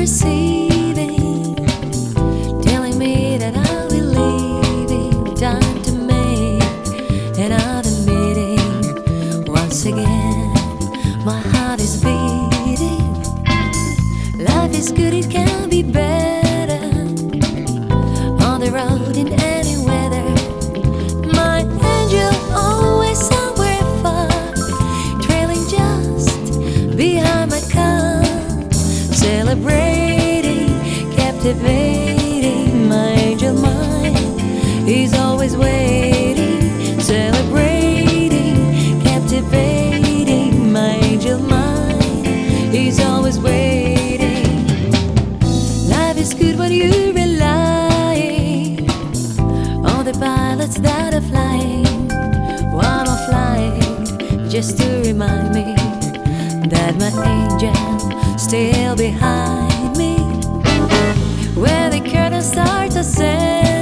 receiving, telling me that I'll be leaving. Time to make another meeting. Once again, my heart is beating. Life is good, it can be better. On the road in any weather, my angel always somewhere far, trailing just behind my car, celebrating, captivating. My angel mine, he's always waiting, celebrating, captivating. My angel mine, he's always waiting. Life is good when you rely on the pilots that are flying, while I'm flying, just to remind me that my angel still behind me. Where the curtain starts to set,